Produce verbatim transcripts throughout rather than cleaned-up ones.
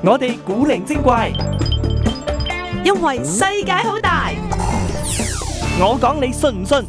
我哋古靈精怪， 因為世界好大。 我講你信唔信？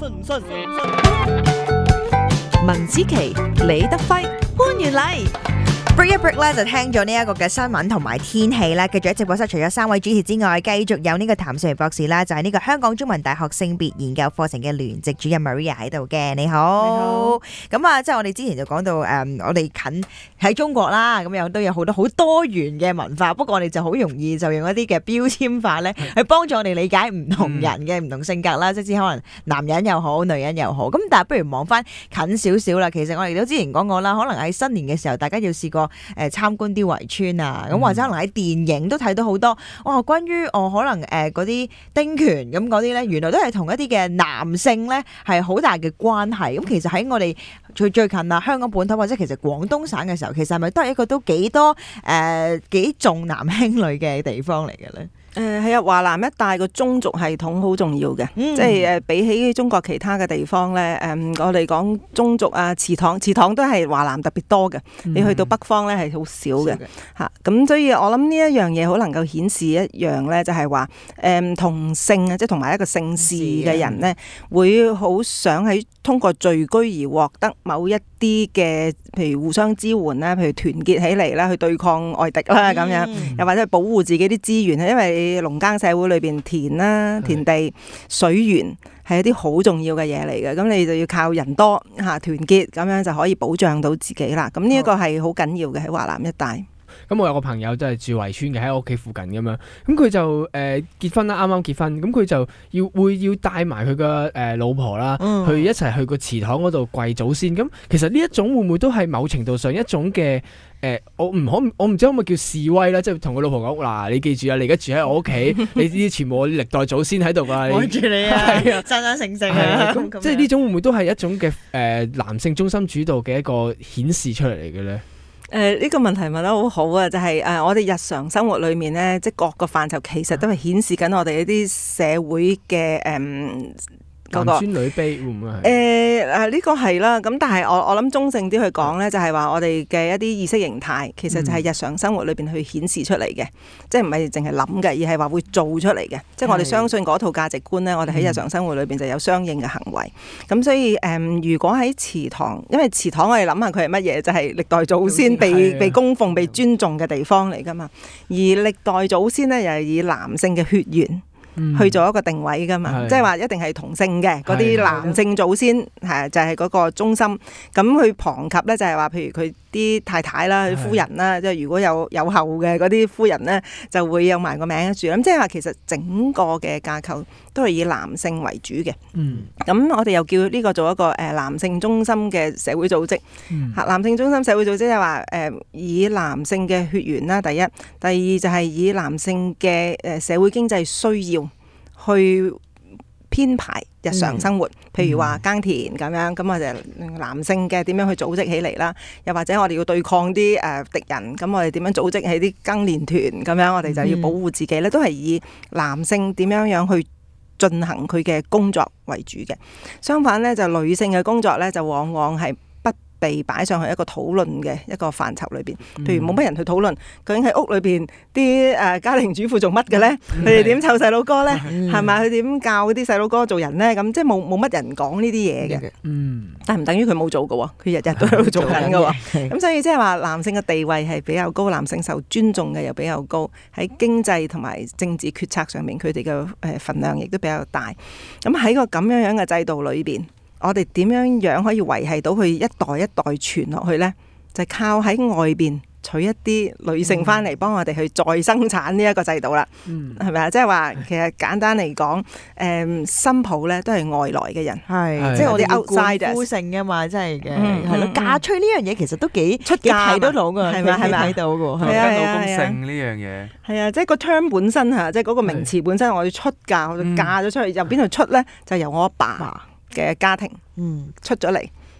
文子琪、李德輝、潘元麗。 break 一 break 咧就聽咗呢一個嘅新聞同埋天氣啦，繼續喺直播室除咗三位主持之外，繼續有呢個譚兆榮博士啦，就係、是、呢個香港中文大學性別研究課程嘅聯席主任 Maria 喺度嘅。你好，咁啊，即係我哋之前就講到誒、嗯，我哋近喺中國啦，咁有都有好多好多元嘅文化，不過我哋就好容易就用一啲嘅標籤化咧，去幫助我哋理解唔同人嘅唔同性格啦，即係可能男人又好，女人又好。咁但係不如望翻近少少啦，其實我哋都之前講過啦，可能喺新年嘅時候，大家要試過。誒參觀啲圍村啊，咁或者可能喺電影都睇到好多，哇！關於哦可能誒嗰啲丁權咁嗰啲咧，原來都係同一啲嘅男性咧係好大嘅關係。咁其實喺我哋最最近啊香港本土或者其實廣東省嘅時候，其實係咪都係一個都幾多誒幾重男輕女嘅地方嚟嘅咧？ 誒係啊，華南一帶個宗族系統好重要嘅， 嗯、 即係誒比起中國其他嘅地方咧，誒、嗯、我哋講宗族啊，祠堂，祠堂都係華南特別多嘅。嗯、你去到北方咧係好少嘅嚇，咁所以我諗呢一樣嘢好能夠顯示一樣咧，就係話誒同性啊，即係同埋一個姓氏嘅人咧，會好想喺通過聚居而獲得某一啲嘅，譬如互相支援啦，譬如團結起嚟啦，去對抗外敵啦咁樣，嗯、又或者去保護自己啲資源，因為農耕社會裏邊田啦、田地、水源係一啲好重要嘅嘢嚟嘅，咁你就要靠人多嚇團結，咁樣就可以保障到自己啦。咁呢一個係好緊要嘅喺華南一帶。 咁我有個朋友都係住圍村嘅，喺我屋企附近咁樣，咁佢就誒、呃、結婚啦，啱啱結婚，咁佢就要會要帶埋佢個誒老婆啦，嗯、去一齊去個祠堂嗰度跪祖先。咁其實呢一種會唔會都係某程度上一種嘅誒、呃？我唔可我唔知可唔可以叫示威啦，即係同佢老婆講嗱，你記住啊，你而家住喺我屋企，你啲全部我歷代祖先喺度㗎， 望住你啊，係啊，生生性性啊， 即係呢種會唔會都係一種嘅誒、呃、男性中心主導嘅一個顯示出嚟嚟嘅咧？ 誒呢、呃這個問題問得好好啊！就係、是、誒、呃、我哋日常生活裏面咧，即係各個範疇其實都係顯示緊我哋一啲社會嘅誒。嗯男尊女卑會唔會係？ 誒誒呢個係啦，咁但係我我諗中性啲去講咧，就係話我哋嘅一啲意識形態，其實就係日常生活裏邊去顯示出嚟嘅，嗯、即係唔係淨係諗嘅，而係話會做出嚟嘅。嗯、即係我哋相信嗰套價值觀咧，我哋喺日常生活裏邊就有相應嘅行為。咁、嗯、所以誒、嗯，如果喺祠堂，因為祠堂我哋諗下佢係乜嘢，就係、是、歷代祖先被被供奉、被尊重嘅地方嚟㗎嘛。而歷代祖先咧，又係以男性嘅血緣。去做一個定位噶嘛，即係話一定係同性嘅嗰啲男性祖先係就係嗰個中心。咁佢旁及咧就係話，譬如佢啲太太啦、佢夫人啦，即係如果有有後嘅嗰啲夫人咧，就會有埋個名住。咁即係話其實整個嘅架構都係以男性為主嘅。嗯，咁我哋又叫呢個做一個誒男性中心嘅社會組織。嗯，男性中心社會組織即係話誒以男性嘅血緣啦，第一，第二就係以男性嘅誒社會經濟需要。去編排日常生活，嗯、譬如話耕田咁樣，咁我哋男性嘅點樣去組織起嚟啦？又或者我哋要對抗啲誒、呃、敵人，咁我哋點樣組織起啲耕練團咁樣？我哋就要保護自己咧，嗯、都係以男性點樣樣去進行佢嘅工作為主嘅。相反咧，就女性嘅工作咧，就往往係被擺上去一個討論嘅一個範疇裏邊，譬如冇乜人去討論究竟喺屋裏邊啲誒家庭主婦做乜嘅咧？佢哋點湊細佬哥咧？係咪佢點教啲細佬哥做人咧？咁即係冇冇乜人講呢啲嘢嘅。嗯，但係唔等於佢冇做嘅喎，佢日日都喺度做緊嘅喎。咁所以即係話男性嘅地位係比較高，男性受尊重嘅又比較高，喺經濟同埋政治決策上面佢哋嘅誒份量亦都比較大。咁喺個咁樣樣嘅制度裏邊，我哋點樣樣可以維繫到佢一代一代傳落去呢？就係、靠喺外邊娶一啲女性翻嚟幫我哋去再生產呢一個制度啦。嗯，係咪啊？即係話其實簡單嚟講，誒新抱咧都係外來嘅人，係即係我哋 outsider 夫姓嘅嘛，真係嘅，係咯。嫁娶呢樣嘢其實都幾出嫁得到㗎，係咪係咪睇到㗎？ 係啊，老公姓呢樣嘢係啊，即係個 term 本身嚇，即係嗰個名詞本身，我要出嫁，我就嫁咗出去，由邊度出咧？就由我阿爸嘅家庭出咗嚟，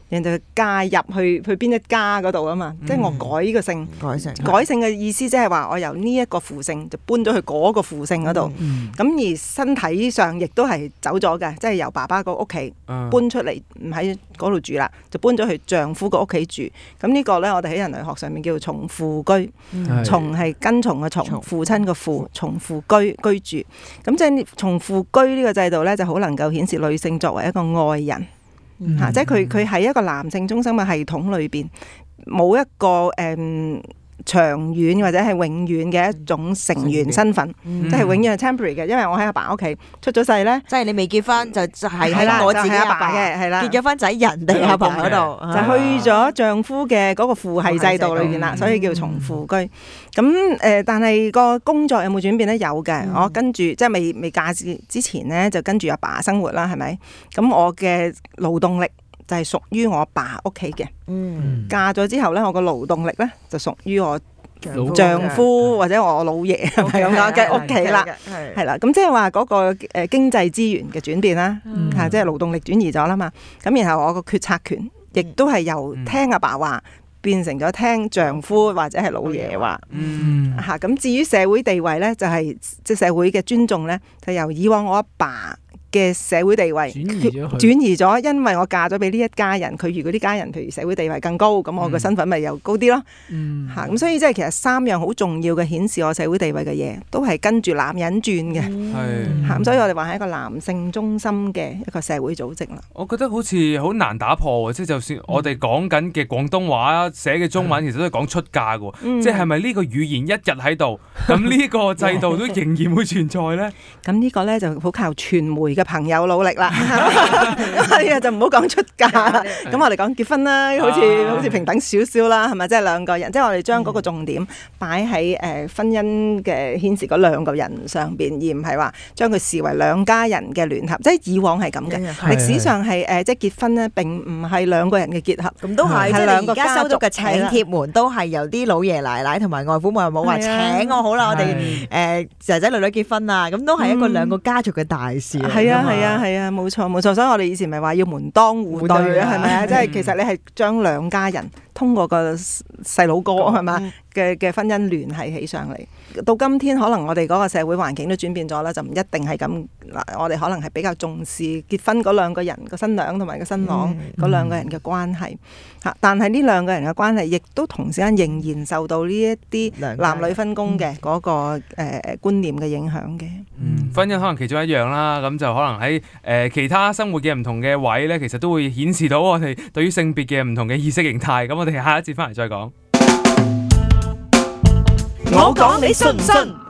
人哋嫁入去去邊一家嗰度啊嘛， 嗯即係我改呢個姓。 改成改姓嘅意思即係話我由呢一個父姓就搬咗去嗰個父姓嗰度，咁、 嗯而身體上亦都係走咗嘅，即係由爸爸個屋企嗯搬出嚟，唔喺嗰度住啦，就搬咗去丈夫個屋企住。咁呢個呢，我哋喺人類學上面叫做從父居， 係從係跟從嘅從， 從父親個父，從父居居住。咁即係從父居呢個制度呢，就好能夠顯示女性作為一個愛人。 嗯嚇、即係佢佢喺一個男性中心嘅系統裏邊，冇一個誒、嗯、長遠或者係永遠嘅一種成員身份， 嗯即係永遠係 temporary 嘅。因為我喺阿爸屋企出咗世咧， 即係你未結婚就就係係啦喺我自己就係阿阿爸爸嘅，係啦結咗婚就喺人哋阿爸嗰度， 就去咗丈夫嘅嗰個父系制度裏邊啦， 嗯所以叫從父居。咁誒、呃，但係個工作有冇轉變咧？有嘅。 嗯我跟住即係未未嫁之之前咧，就跟住阿爸生活啦，係咪？咁我嘅勞動力就係屬於我阿爸屋企嘅。 嗯， 嫁咗之後咧，我個勞動力咧就屬於我老丈夫或者我老爺係咪咁講嘅屋企啦。 係係啦，咁即係話嗰個誒經濟資源嘅轉變啦， 嗯嚇，即係勞動力轉移咗啦嘛。咁然後我個決策權亦都係由聽阿爸話變成咗聽丈夫或者係老爺話嗯嚇。咁至於社會地位咧，就係即係社會嘅尊重咧，就由以往我阿爸嘅社會地位轉移咗佢轉移咗，因為我嫁咗俾呢一家人，佢如果啲家人譬如社會地位更高，咁我個身份咪又高啲咯。 嗯嚇咁、所以即係其實三樣好重要嘅顯示我社會地位嘅嘢，都係跟住男人轉嘅係。 嚇。咁、所以我哋話係一個男性中心嘅一個社會組織啦。 我覺得好似好難打破喎，即係就算我哋講緊嘅廣東話寫嘅中文，其實都係講出嫁嘅喎。 嗯即係係咪呢個語言一日喺度，咁呢個制度都仍然會存在咧？ 咁呢個咧就好靠傳媒嘅朋友努力啦。係啊，就唔好講出嫁啦。咁我哋講結婚啦，好似啊好似平等少少啦，係咪？即係兩個人，即係我哋將嗰個重點擺喺誒婚姻嘅顯示嗰兩個人上邊，而唔係話將佢視為兩家人嘅聯合。即係以往係咁嘅， 係歷史上係誒即係結婚咧並唔係兩個人嘅結合。 咁都係，即係你而家收到嘅請係啦帖門都係由啲老爺奶奶同埋外父外母話係啊請我好啦，我哋係誒仔仔女女結婚啊，咁都係一個嗯兩個家族嘅大事嚟㗎嘛。 係啊係啊係啊，冇錯冇錯。所以我哋以前咪話要門當戶對戶對啊啊，係咪啊？即係其實你係將兩家人通過個細佬哥係嘛嗯嘅嘅婚姻聯繫起上嚟。到今天可能我哋嗰個社會環境都轉變咗啦，就唔一定係咁嗱。我哋可能係比較重視結婚嗰兩個人個新娘同埋個新郎嗰兩個人嘅關係嚇，但係呢兩個人嘅關係亦都同時間仍然受到呢一啲兩家人男女分工嘅嗰個誒誒觀念嘅影響嘅。 嗯，婚姻可能其中一樣啦，咁就可能喺誒、呃、其他生活嘅唔同嘅位咧，其實都會顯示到我哋對於性別嘅唔同嘅意識形態。咁我哋下一節翻嚟再講。 我講你信唔信？